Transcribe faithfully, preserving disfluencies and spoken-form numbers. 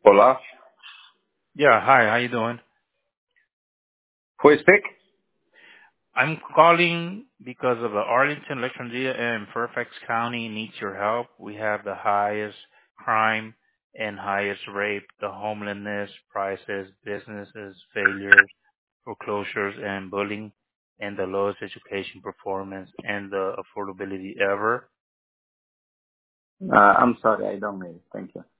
Hola. Yeah, hi, how you doing? Who is speak? I'm calling because of the Arlington, Alexandria, and Fairfax County needs your help. We have the highest crime and highest rape, the homelessness, prices, businesses, failures, foreclosures, and bullying, and the lowest education performance and the affordability ever. Uh, I'm sorry, I don't need it. Thank you.